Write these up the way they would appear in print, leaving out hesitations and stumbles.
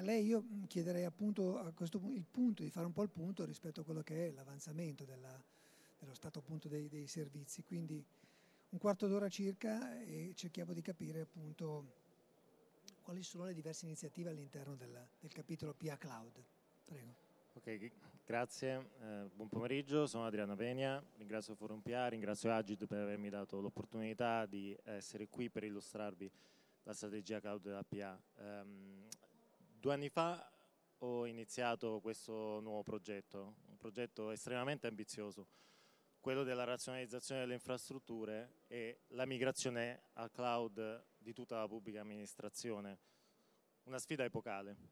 lei io chiederei appunto a questo punto di fare un po' il punto rispetto a quello che è l'avanzamento dello stato appunto dei servizi, quindi un quarto d'ora circa e cerchiamo di capire appunto quali sono le diverse iniziative all'interno del capitolo PA Cloud. Prego. Ok, grazie, buon pomeriggio, sono Adriano Pegna, ringrazio Forum PA, ringrazio Agid per avermi dato l'opportunità di essere qui per illustrarvi la strategia cloud della PA. 2 anni fa ho iniziato questo nuovo progetto, un progetto estremamente ambizioso, quello della razionalizzazione delle infrastrutture e la migrazione al cloud di tutta la pubblica amministrazione, una sfida epocale.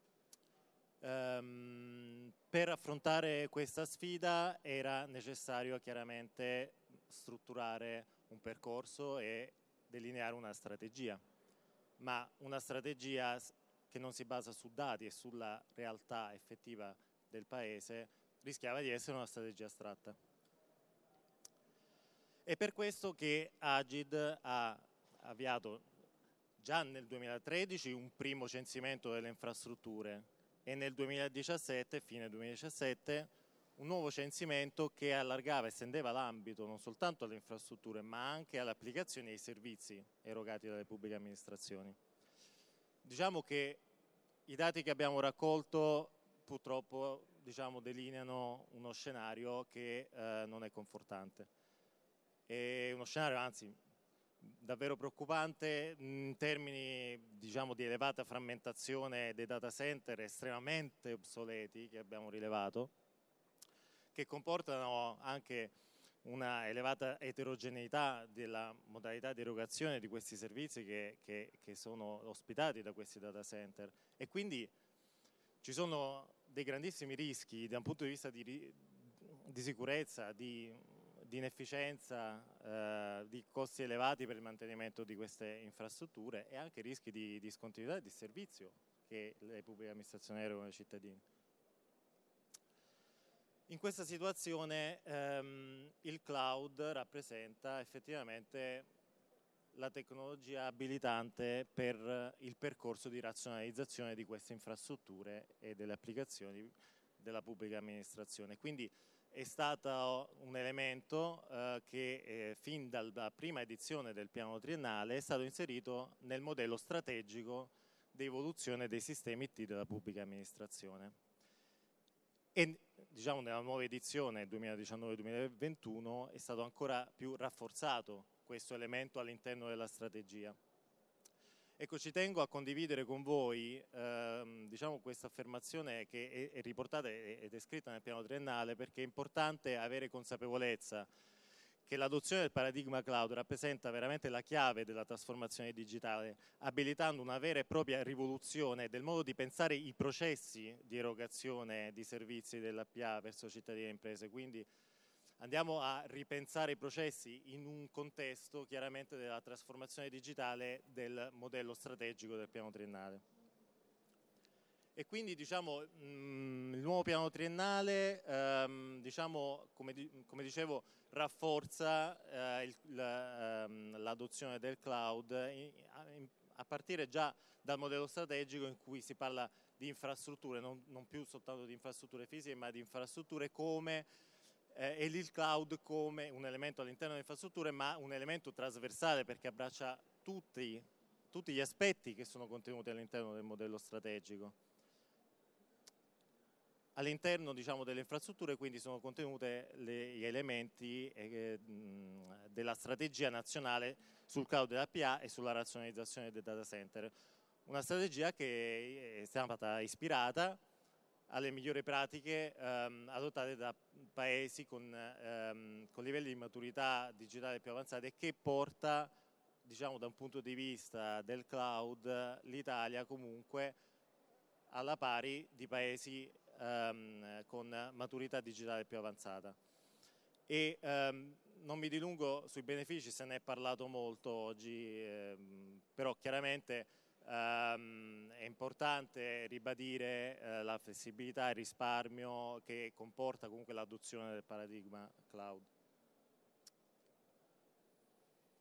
Per affrontare questa sfida era necessario chiaramente strutturare un percorso e delineare una strategia, ma una strategia che non si basa su dati e sulla realtà effettiva del Paese rischiava di essere una strategia astratta. È per questo che Agid ha avviato già nel 2013 un primo censimento delle infrastrutture e nel 2017, fine 2017, un nuovo censimento che allargava, estendeva l'ambito non soltanto alle infrastrutture ma anche alle applicazioni e ai servizi erogati dalle pubbliche amministrazioni. Diciamo che i dati che abbiamo raccolto purtroppo delineano uno scenario che non è confortante. È uno scenario anzi davvero preoccupante in termini di elevata frammentazione dei data center estremamente obsoleti che abbiamo rilevato, che comportano anche una elevata eterogeneità della modalità di erogazione di questi servizi che sono ospitati da questi data center, e quindi ci sono dei grandissimi rischi da un punto di vista di sicurezza, di inefficienza, di costi elevati per il mantenimento di queste infrastrutture e anche rischi di discontinuità e di servizio che le pubbliche amministrazioni erogano ai cittadini. In questa situazione il cloud rappresenta effettivamente la tecnologia abilitante per il percorso di razionalizzazione di queste infrastrutture e delle applicazioni della pubblica amministrazione. Quindi è stato un elemento che fin dalla prima edizione del piano triennale è stato inserito nel modello strategico di evoluzione dei sistemi IT della pubblica amministrazione. E nella nuova edizione 2019-2021 è stato ancora più rafforzato questo elemento all'interno della strategia. Ecco, ci tengo a condividere con voi questa affermazione che è riportata ed è scritta nel piano triennale, perché è importante avere consapevolezza che l'adozione del paradigma cloud rappresenta veramente la chiave della trasformazione digitale, abilitando una vera e propria rivoluzione del modo di pensare i processi di erogazione di servizi della PA verso cittadini e imprese. Quindi andiamo a ripensare i processi in un contesto chiaramente della trasformazione digitale del modello strategico del piano triennale. E quindi il nuovo piano triennale come dicevo rafforza l'adozione del cloud a partire già dal modello strategico in cui si parla di infrastrutture, non più soltanto di infrastrutture fisiche ma di infrastrutture e il cloud come un elemento all'interno delle infrastrutture, ma un elemento trasversale perché abbraccia tutti gli aspetti che sono contenuti all'interno del modello strategico. All'interno delle infrastrutture quindi sono contenute gli elementi della strategia nazionale sul cloud della PA e sulla razionalizzazione dei data center. Una strategia che è stata ispirata alle migliori pratiche adottate da paesi con livelli di maturità digitale più avanzati e che porta, da un punto di vista del cloud, l'Italia comunque alla pari di paesi con maturità digitale più avanzata. E non mi dilungo sui benefici, se ne è parlato molto oggi, però chiaramente è importante ribadire la flessibilità e il risparmio che comporta comunque l'adozione del paradigma cloud.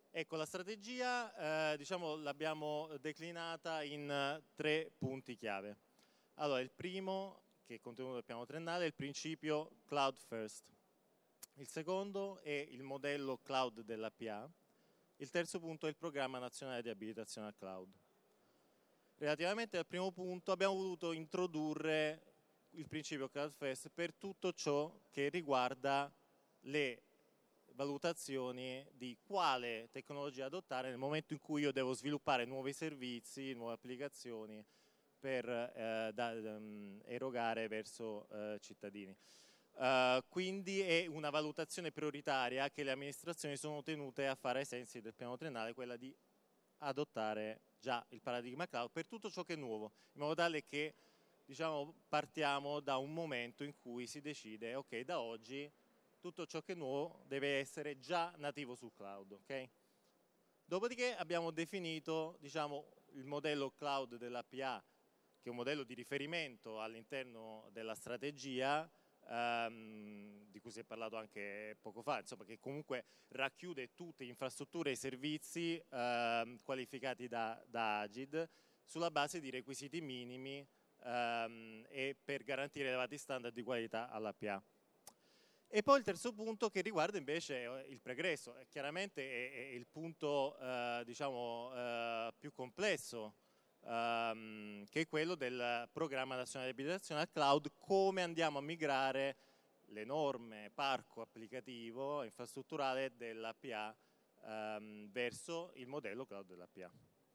Ecco, la strategia diciamo, l'abbiamo declinata in 3 punti chiave. Allora, il primo, che è contenuto nel piano triennale, è il principio Cloud First. Il secondo è il modello cloud dell'APA. Il terzo punto è il programma nazionale di abilitazione al cloud. Relativamente al primo punto abbiamo voluto introdurre il principio Cloud First per tutto ciò che riguarda le valutazioni di quale tecnologia adottare nel momento in cui io devo sviluppare nuovi servizi, nuove applicazioni per erogare verso cittadini. Quindi è una valutazione prioritaria che le amministrazioni sono tenute a fare ai sensi del piano triennale, quella di adottare già il paradigma cloud per tutto ciò che è nuovo, in modo tale che diciamo, partiamo da un momento in cui si decide, ok, da oggi tutto ciò che è nuovo deve essere già nativo sul cloud. Okay? Dopodiché abbiamo definito diciamo, il modello cloud dell'APA, che è un modello di riferimento all'interno della strategia, di cui si è parlato anche poco fa, insomma, che comunque racchiude tutte le infrastrutture e i servizi qualificati da Agid sulla base di requisiti minimi e per garantire elevati standard di qualità all'APA. E poi il terzo punto che riguarda invece il pregresso, chiaramente è il punto diciamo, più complesso, che è quello del programma nazionale di abilitazione al cloud, come andiamo a migrare l'enorme parco applicativo infrastrutturale dell'APA verso il modello cloud dell'APA.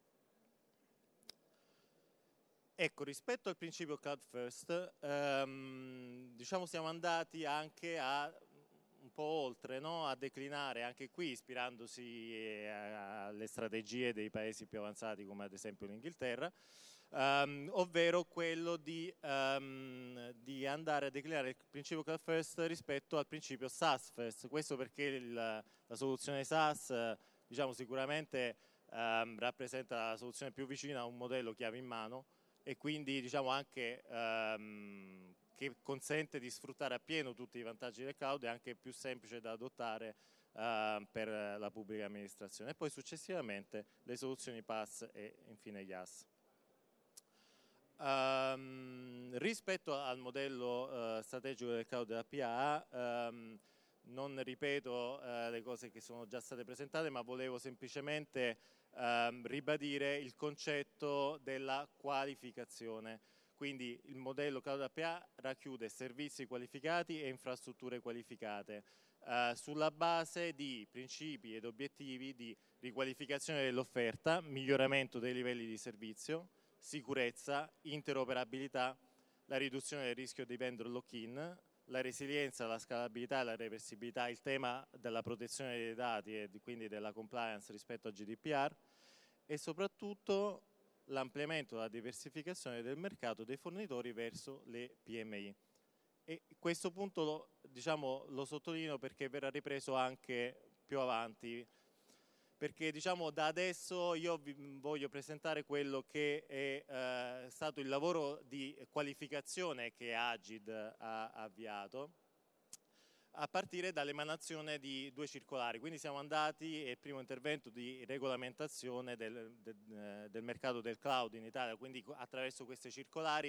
Ecco, rispetto al principio Cloud First, diciamo siamo andati anche a un po' oltre, no? A declinare anche qui, ispirandosi alle strategie dei paesi più avanzati come ad esempio l'Inghilterra, ovvero quello di andare a declinare il principio Cloud First rispetto al principio SaaS First. Questo perché la soluzione SaaS diciamo, sicuramente rappresenta la soluzione più vicina a un modello chiave in mano, e quindi diciamo anche che consente di sfruttare appieno tutti i vantaggi del cloud, è anche più semplice da adottare per la pubblica amministrazione. E poi successivamente le soluzioni PaaS e infine IaaS. Rispetto al modello strategico del cloud della PA, non ripeto le cose che sono già state presentate, ma volevo semplicemente ribadire il concetto della qualificazione. Quindi il modello Cloud APA racchiude servizi qualificati e infrastrutture qualificate sulla base di principi ed obiettivi di riqualificazione dell'offerta, miglioramento dei livelli di servizio, sicurezza, interoperabilità, la riduzione del rischio di vendor lock-in, la resilienza, la scalabilità e la reversibilità, il tema della protezione dei dati e quindi della compliance rispetto a GDPR, e soprattutto l'ampliamento della diversificazione del mercato dei fornitori verso le PMI. E questo punto lo sottolineo perché verrà ripreso anche più avanti, perché diciamo da adesso io vi voglio presentare quello che è stato il lavoro di qualificazione che Agid ha avviato a partire dall'emanazione di 2 circolari. Quindi siamo andati, è il primo intervento di regolamentazione del mercato del cloud in Italia, quindi attraverso queste circolari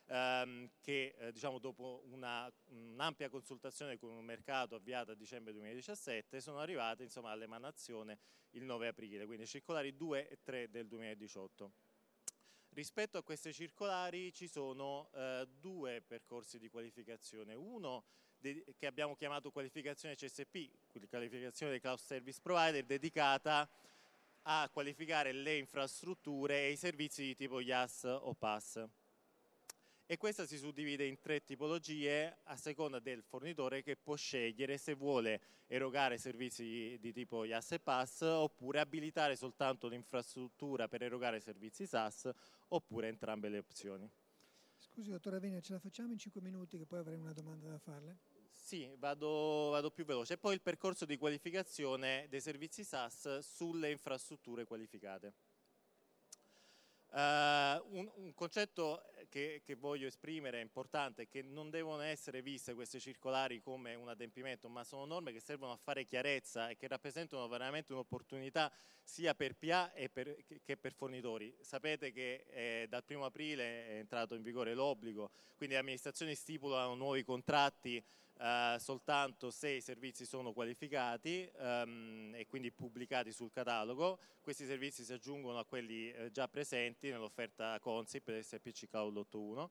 che diciamo dopo un'ampia consultazione con un mercato avviata a dicembre 2017 sono arrivate insomma all'emanazione il 9 aprile, quindi circolari 2 e 3 del 2018. Rispetto a queste circolari ci sono 2 percorsi di qualificazione, uno che abbiamo chiamato qualificazione CSP, quindi qualificazione dei cloud service provider, dedicata a qualificare le infrastrutture e i servizi di tipo IaaS o PaaS. E questa si suddivide in 3 tipologie a seconda del fornitore, che può scegliere se vuole erogare servizi di tipo IaaS e PaaS oppure abilitare soltanto l'infrastruttura per erogare servizi SaaS oppure entrambe le opzioni. Scusi dottor Avenia, ce la facciamo in 5 minuti che poi avremo una domanda da farle? Sì, vado più veloce. E poi il percorso di qualificazione dei servizi SaaS sulle infrastrutture qualificate. Un concetto che voglio esprimere è importante, è che non devono essere viste queste circolari come un adempimento, ma sono norme che servono a fare chiarezza e che rappresentano veramente un'opportunità sia per PA che per fornitori. Sapete che dal 1° aprile è entrato in vigore l'obbligo, quindi le amministrazioni stipulano nuovi contratti soltanto se i servizi sono qualificati e quindi pubblicati sul catalogo. Questi servizi si aggiungono a quelli già presenti nell'offerta Consip del SPC Cloud 8.1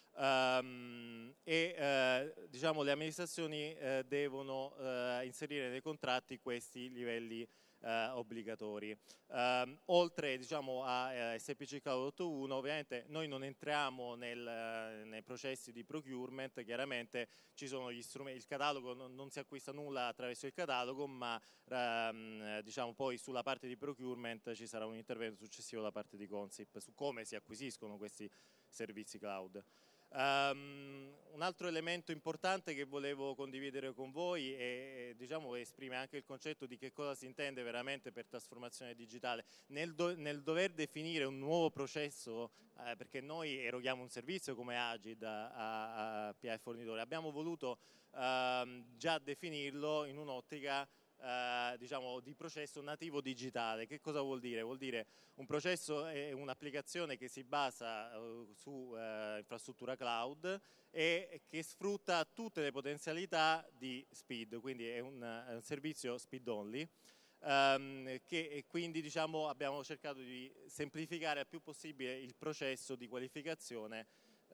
diciamo le amministrazioni devono inserire nei contratti questi livelli obbligatori. Oltre diciamo a SPC Cloud 8.1, ovviamente noi non entriamo nei processi di procurement, chiaramente ci sono gli strumenti, il catalogo non si acquista nulla attraverso il catalogo, ma diciamo poi sulla parte di procurement ci sarà un intervento successivo da parte di Consip su come si acquisiscono questi servizi cloud. Un altro elemento importante che volevo condividere con voi e diciamo esprime anche il concetto di che cosa si intende veramente per trasformazione digitale nel dover definire un nuovo processo, perché noi eroghiamo un servizio come Agid a PA e fornitori, abbiamo voluto già definirlo in un'ottica diciamo di processo nativo digitale. Che cosa vuol dire? Vuol dire un processo è un'applicazione che si basa su infrastruttura cloud e che sfrutta tutte le potenzialità di Speed, quindi è un servizio Speed only. Che quindi diciamo abbiamo cercato di semplificare al più possibile il processo di qualificazione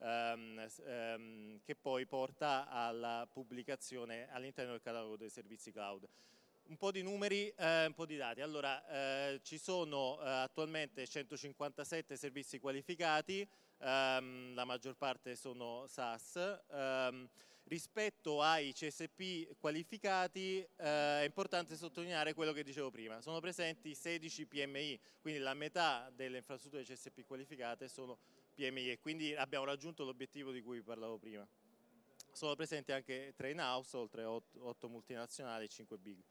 che poi porta alla pubblicazione all'interno del catalogo dei servizi cloud. Un po' di numeri, un po' di dati. Allora, ci sono attualmente 157 servizi qualificati, la maggior parte sono SaaS. Rispetto ai CSP qualificati è importante sottolineare quello che dicevo prima, sono presenti 16 PMI, quindi la metà delle infrastrutture CSP qualificate sono PMI e quindi abbiamo raggiunto l'obiettivo di cui parlavo prima. Sono presenti anche 3 in-house, oltre 8 multinazionali e 5 big.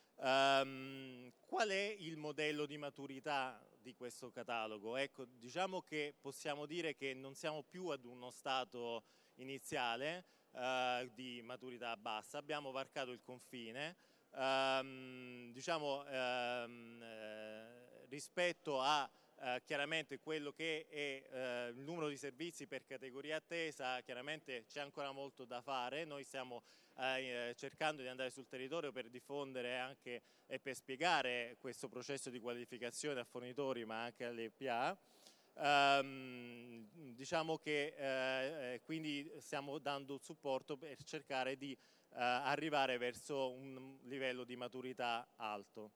Qual è il modello di maturità di questo catalogo? Ecco, diciamo che possiamo dire che non siamo più ad uno stato iniziale di maturità bassa, abbiamo varcato il confine, diciamo rispetto a chiaramente quello che è il numero di servizi per categoria attesa, chiaramente c'è ancora molto da fare. Noi stiamo cercando di andare sul territorio per diffondere anche e per spiegare questo processo di qualificazione a fornitori ma anche alle PA. Diciamo che quindi stiamo dando un supporto per cercare di arrivare verso un livello di maturità alto.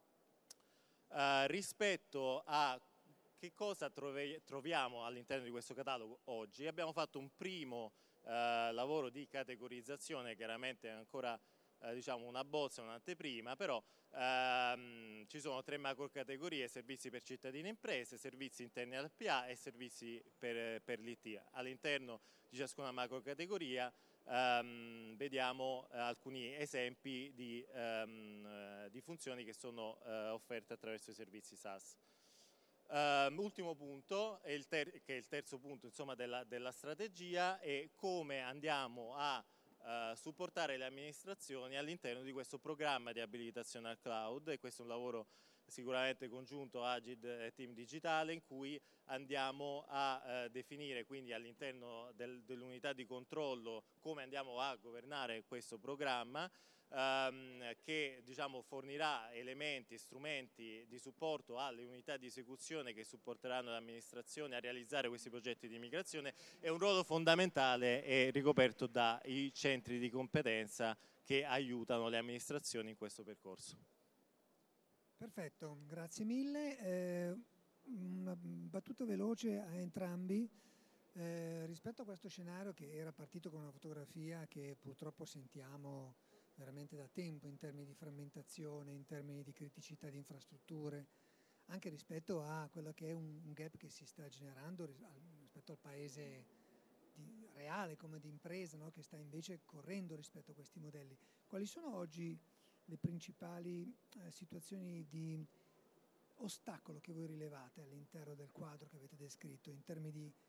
Rispetto a che cosa troviamo all'interno di questo catalogo oggi, abbiamo fatto un primo lavoro di categorizzazione, chiaramente ancora diciamo una bozza, un'anteprima, però ci sono 3 macro categorie: servizi per cittadini e imprese, servizi interni al PA e servizi per l'IT. All'interno di ciascuna macro categoria vediamo alcuni esempi di funzioni che sono offerte attraverso i servizi SaaS. Ultimo punto, che è il terzo punto insomma, della strategia, è come andiamo a supportare le amministrazioni all'interno di questo programma di abilitazione al cloud, e questo è un lavoro sicuramente congiunto Agid e Team Digitale, in cui andiamo a definire quindi all'interno dell'unità di controllo come andiamo a governare questo programma, che diciamo fornirà elementi e strumenti di supporto alle unità di esecuzione che supporteranno l'amministrazione a realizzare questi progetti di migrazione, e un ruolo fondamentale è ricoperto dai centri di competenza che aiutano le amministrazioni in questo percorso. Perfetto, grazie mille. Una battuta veloce a entrambi. Rispetto a questo scenario che era partito con una fotografia che purtroppo sentiamo veramente da tempo in termini di frammentazione, in termini di criticità di infrastrutture, anche rispetto a quello che è un gap che si sta generando rispetto al paese reale come di impresa, no? Che sta invece correndo rispetto a questi modelli. Quali sono oggi le principali situazioni di ostacolo che voi rilevate all'interno del quadro che avete descritto in termini di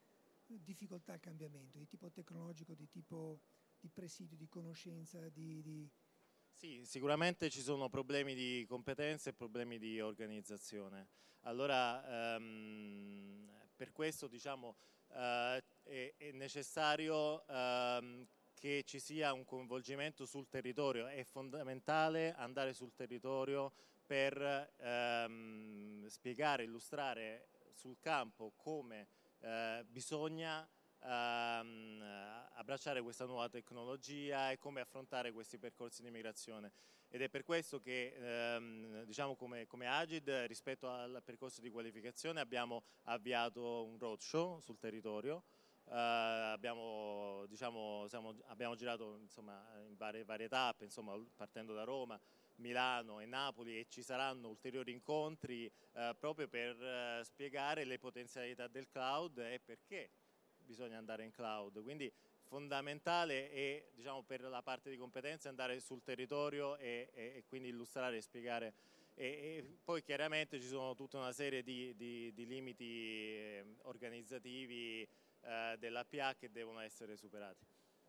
difficoltà al cambiamento, di tipo tecnologico, di tipo di presidio, di conoscenza, Sì, sicuramente ci sono problemi di competenze e problemi di organizzazione. Allora, per questo diciamo, è necessario che ci sia un coinvolgimento sul territorio. È fondamentale andare sul territorio per spiegare, illustrare sul campo come bisogna abbracciare questa nuova tecnologia e come affrontare questi percorsi di migrazione. Ed è per questo che diciamo come Agid, rispetto al percorso di qualificazione, abbiamo avviato un roadshow sul territorio. Abbiamo girato insomma, in varie tappe, insomma, partendo da Roma, Milano e Napoli, e ci saranno ulteriori incontri proprio per spiegare le potenzialità del cloud e perché bisogna andare in cloud. Quindi fondamentale è, diciamo, per la parte di competenze andare sul territorio e quindi illustrare e spiegare, e poi chiaramente ci sono tutta una serie di limiti organizzativi dell'APA che devono essere superati.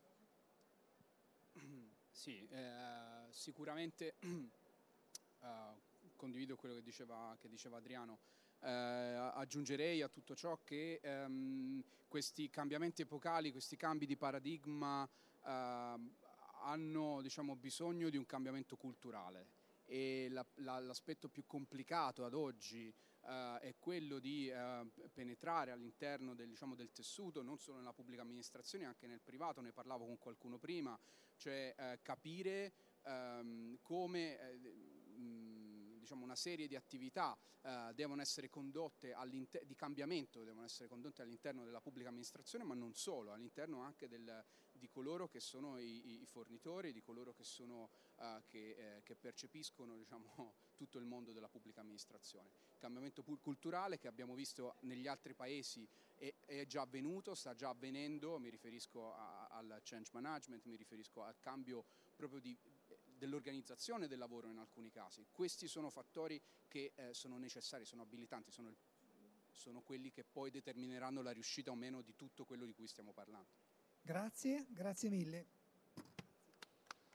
Sì, sicuramente condivido quello che diceva Adriano. Aggiungerei a tutto ciò che questi cambiamenti epocali, questi cambi di paradigma hanno, diciamo, bisogno di un cambiamento culturale, e l'aspetto più complicato ad oggi è quello di penetrare all'interno diciamo, del tessuto, non solo nella pubblica amministrazione, anche nel privato. Ne parlavo con qualcuno prima, cioè capire come diciamo, una serie di attività devono essere condotte di cambiamento, devono essere condotte all'interno della pubblica amministrazione, ma non solo, all'interno anche di coloro che sono i fornitori, di coloro che sono che percepiscono, diciamo, tutto il mondo della pubblica amministrazione. Il cambiamento culturale che abbiamo visto negli altri paesi è già avvenuto, sta già avvenendo. Mi riferisco al change management, mi riferisco al cambio proprio dell'organizzazione del lavoro in alcuni casi. Questi sono fattori che sono necessari, sono abilitanti, sono quelli che poi determineranno la riuscita o meno di tutto quello di cui stiamo parlando. Grazie, grazie mille.